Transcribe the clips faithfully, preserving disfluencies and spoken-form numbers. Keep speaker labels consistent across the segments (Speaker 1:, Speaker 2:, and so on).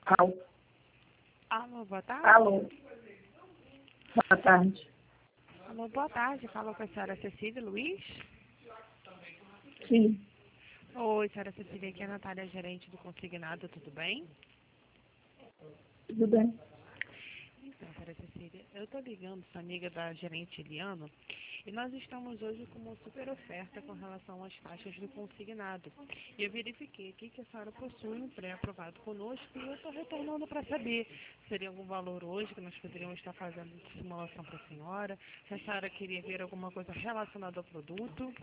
Speaker 1: Alô.
Speaker 2: Alô, boa tarde.
Speaker 1: Alô. Boa tarde.
Speaker 2: Alô, boa tarde. Fala com a senhora Cecília Luiz.
Speaker 1: Sim.
Speaker 2: Oi, senhora Cecília, aqui é a Natália, gerente do Consignado, tudo bem?
Speaker 1: Tudo bem.
Speaker 2: Então, senhora Cecília, eu estou ligando, sou amiga da gerente Eliana, e nós estamos hoje com uma super oferta com relação às taxas do consignado. E eu verifiquei aqui que a senhora possui um pré-aprovado conosco e eu estou retornando para saber se teria algum valor hoje que nós poderíamos estar fazendo de simulação para a senhora, se a senhora queria ver alguma coisa relacionada ao produto.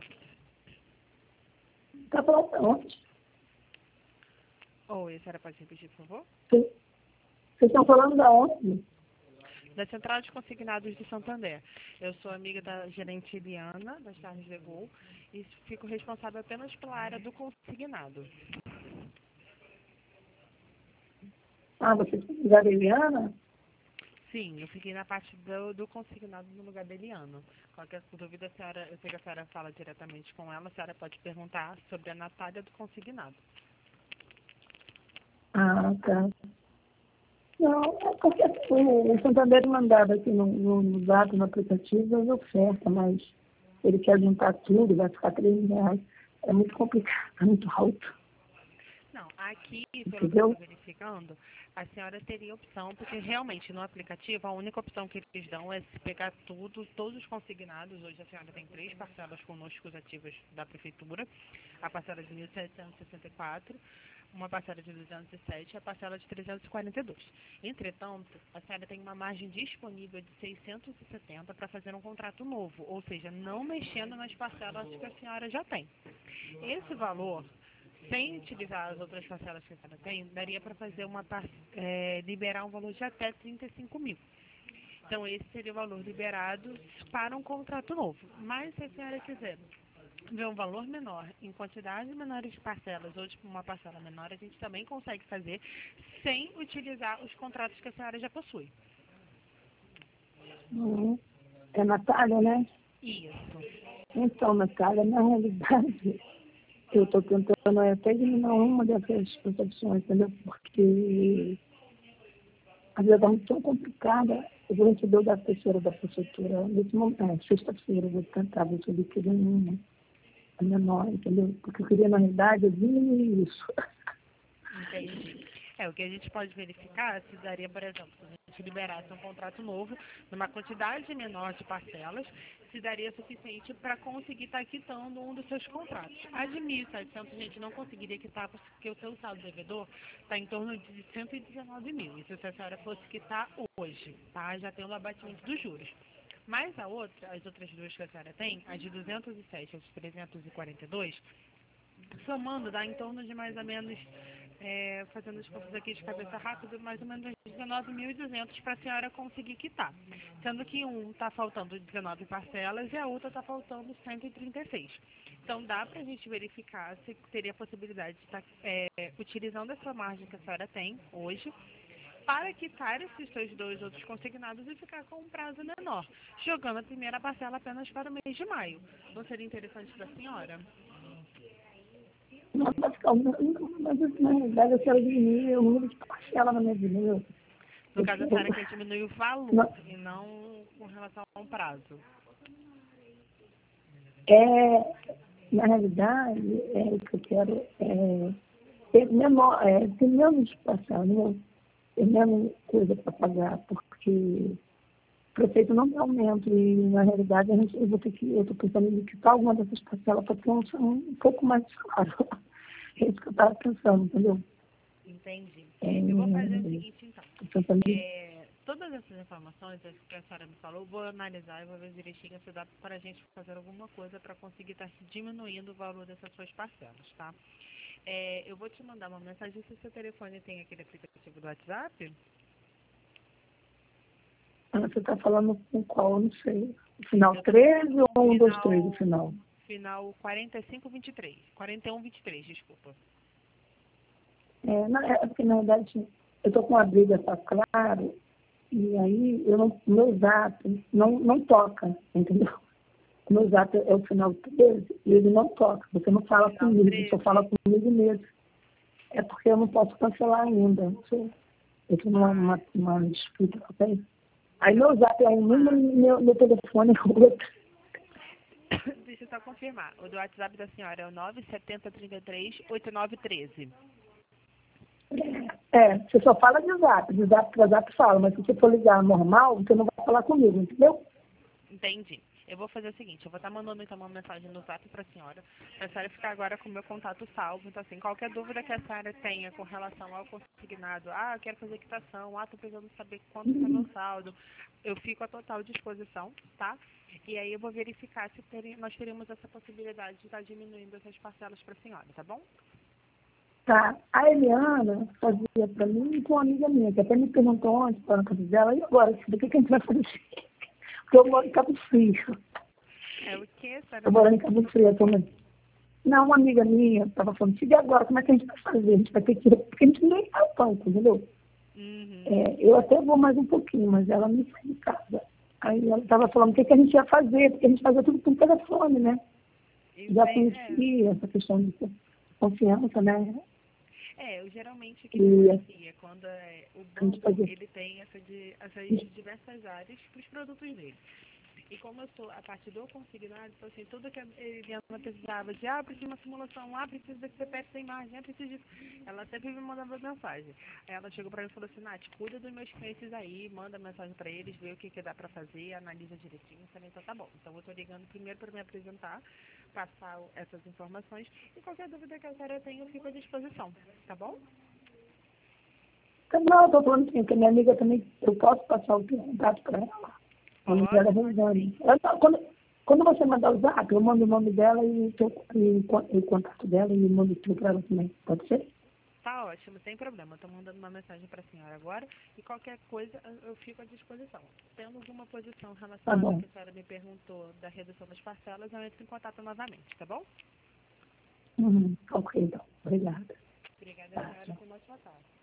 Speaker 1: Está falando de onde?
Speaker 2: Oi, a senhora pode repetir, por favor?
Speaker 1: Sim. Vocês estão falando de onde?
Speaker 2: Da Central de Consignados de Santander. Eu sou amiga da gerente Eliana, das Tardes de Gol, e fico responsável apenas pela área do consignado.
Speaker 1: Ah, vocês são da Eliana?
Speaker 2: Sim, eu fiquei na parte do, do consignado no lugar da Eliana. Qualquer dúvida, a senhora, eu sei que a senhora fala diretamente com ela, a senhora pode perguntar sobre a Natália do consignado.
Speaker 1: Ah, tá. Não, é porque o, o Santander mandava aqui no, no, no dado, no aplicativo, as ofertas, mas ele quer juntar tudo, vai ficar três mil reais. É muito complicado, é muito alto.
Speaker 2: Não, aqui, pelo
Speaker 1: Entendeu?
Speaker 2: que eu estou verificando, a senhora teria opção, porque realmente no aplicativo a única opção que eles dão é se pegar tudo, todos os consignados. Hoje a senhora tem três parcelas conosco ativas da Prefeitura, a parcela de mil setecentos e sessenta e quatro, uma parcela de duzentos e sete e a parcela de trezentos e quarenta e dois. Entretanto, a senhora tem uma margem disponível de seiscentos e setenta para fazer um contrato novo, ou seja, não mexendo nas parcelas que a senhora já tem. Esse valor, sem utilizar as outras parcelas que a senhora tem, daria para fazer uma é, liberar um valor de até trinta e cinco mil. Então, esse seria o valor liberado para um contrato novo. Mas, se a senhora quiser ver um valor menor, em quantidade menores de parcelas, ou tipo uma parcela menor, a gente também consegue fazer sem utilizar os contratos que a senhora já possui.
Speaker 1: Uhum. É Natália, né?
Speaker 2: Isso.
Speaker 1: Então, Natália, na realidade, eu estou tentando até eliminar uma dessas opções, entendeu? Porque a vida está muito tão complicada. Eu vou receber o da terceira da prefeitura nesse momento, é, sexta-feira, eu vou tentar ver se eu liquido uma, a menor, entendeu? Porque eu queria, na realidade, eu diminuir isso.
Speaker 2: Entendi. É, o que a gente pode verificar se daria, por exemplo, se a gente liberasse um contrato novo, numa quantidade menor de parcelas, se daria suficiente para conseguir estar quitando um dos seus contratos. A de mil e setecentos a gente não conseguiria quitar porque o seu saldo devedor está em torno de cento e dezenove mil. Isso se a senhora fosse quitar hoje, tá? Já tendo o abatimento dos juros. Mas a outra, as outras duas que a senhora tem, a de duzentos e sete e a de trezentos e quarenta e dois, somando dá em torno de mais ou menos, é, fazendo as contas aqui de cabeça rápida, mais ou menos dezenove mil e duzentos para a senhora conseguir quitar. Sendo que um está faltando dezenove parcelas e a outra está faltando cento e trinta e seis. Então dá para a gente verificar se teria a possibilidade de estar é, utilizando essa margem que a senhora tem hoje para quitar esses seus dois outros consignados e ficar com um prazo menor, jogando a primeira parcela apenas para o mês de maio. Não seria interessante para a senhora?
Speaker 1: Não, mas, calma, mas na realidade eu quero diminuir o número de parcela na minha vida.
Speaker 2: No caso, a senhora quer diminuir o valor
Speaker 1: Não,
Speaker 2: e não com relação a um prazo.
Speaker 1: é, na realidade, é, o que eu quero é ter, menor, é, ter menos parcela, né? Ter menos coisa para pagar, porque o prefeito não dá aumento e, na realidade, a gente, eu vou ter que, eu estou pensando em quitar alguma dessas parcelas para ter um, um pouco mais de salário. É isso que eu estava pensando, entendeu?
Speaker 2: Entendi.
Speaker 1: É,
Speaker 2: Eu vou fazer o seguinte, então.
Speaker 1: tô pensando em-
Speaker 2: É, todas essas informações que a senhora me falou, eu vou analisar e vou ver direitinho se dá para a gente fazer alguma coisa para conseguir estar diminuindo o valor dessas suas parcelas, tá? É, eu vou te mandar uma mensagem se o seu telefone tem aquele aplicativo do WhatsApp.
Speaker 1: Ah, você está falando com qual? Eu não sei. O final
Speaker 2: Eu tô
Speaker 1: treze ou um, dois, três, o
Speaker 2: final,
Speaker 1: final?
Speaker 2: final quarenta e cinco vinte e três. quarenta e um vinte e três, desculpa.
Speaker 1: É, na, é porque, na verdade, eu estou com uma briga, tá claro, e aí eu não, meu zap não, não toca, entendeu? O meu zap é o final treze e ele não toca. Você não fala
Speaker 2: Final
Speaker 1: comigo,
Speaker 2: treze.
Speaker 1: só fala comigo mesmo. É porque eu não posso cancelar ainda. Eu tenho uma, uma, uma disputa com ele. Aí meu zap é um número e meu, meu telefone é outro.
Speaker 2: Deixa eu só confirmar. O do WhatsApp da senhora é o nove sete zero três três oito nove um três.
Speaker 1: É, você só fala de zap, de zap para zap fala, mas se você for ligar normal, você não vai falar comigo, entendeu?
Speaker 2: Entendi. Eu vou fazer o seguinte, eu vou estar mandando então uma mensagem no zap para a senhora, para a senhora ficar agora com o meu contato salvo. Então, assim, qualquer dúvida que a senhora tenha com relação ao consignado, ah, eu quero fazer quitação, ah, estou precisando saber quanto está meu saldo, eu fico à total disposição, tá? E aí eu vou verificar se teri- nós teríamos essa possibilidade de estar diminuindo essas parcelas para a senhora, tá bom?
Speaker 1: Tá. A Eliana fazia para mim com uma amiga minha, que até me perguntou onde, para na casa dela, e agora, o que, que a gente vai fazer? Porque eu moro em Cabo Frio.
Speaker 2: É o que, senhora?
Speaker 1: Eu moro em Cabo Frio atualmente. Não, uma amiga minha estava falando, e agora, como é que a gente vai fazer? A gente vai ter que ir, porque a gente nem vai ao banco, entendeu?
Speaker 2: Uhum.
Speaker 1: É, eu até vou mais um pouquinho, mas ela me sai de casa. Aí ela estava falando o que, que a gente ia fazer, porque a gente fazia tudo com telefone, né?
Speaker 2: E
Speaker 1: Já
Speaker 2: tem- é.
Speaker 1: conhecia essa questão de confiança, né?
Speaker 2: É, eu, geralmente o que
Speaker 1: E
Speaker 2: acontecia quando é, o
Speaker 1: a gente
Speaker 2: banco
Speaker 1: fazia.
Speaker 2: ele tem essa de, essas diversas áreas para os produtos dele. E como eu sou a parte do consignado, então assim, tudo que a Eliana precisava de, ah, preciso de uma simulação, ah, preciso desse C P F sem margem, ah, preciso disso. Ela sempre me mandava mensagem. Aí ela chegou para mim e falou assim, Nath, cuida dos meus clientes aí, manda mensagem para eles, vê o que, que dá para fazer, analisa direitinho. Eu falei, então tá bom. Então eu estou ligando primeiro para me apresentar, passar o- essas informações e qualquer dúvida que a senhora tenha, eu fico à disposição, tá bom?
Speaker 1: Não, eu estou falando assim, que a minha amiga também, eu posso passar o teu contato para ela. O nome dela é
Speaker 2: Pode, pode
Speaker 1: Rosane.
Speaker 2: sim.
Speaker 1: Ela tá- Quando, quando você mandar o zap, eu mando o nome dela e o, teu, e o con- e o contato dela e mando o teu para ela também. Pode ser?
Speaker 2: Tá ótimo, sem problema. Estou mandando uma mensagem para a senhora agora e qualquer coisa eu eu fico à disposição. Tendo alguma posição
Speaker 1: Tá
Speaker 2: relacionada ao
Speaker 1: bom.
Speaker 2: que a senhora me perguntou da redução das parcelas, eu entro em contato novamente, tá bom?
Speaker 1: Uhum. Ok, então. Obrigada.
Speaker 2: Obrigada,
Speaker 1: Tá,
Speaker 2: senhora,
Speaker 1: tchau.
Speaker 2: por uma ótima tarde.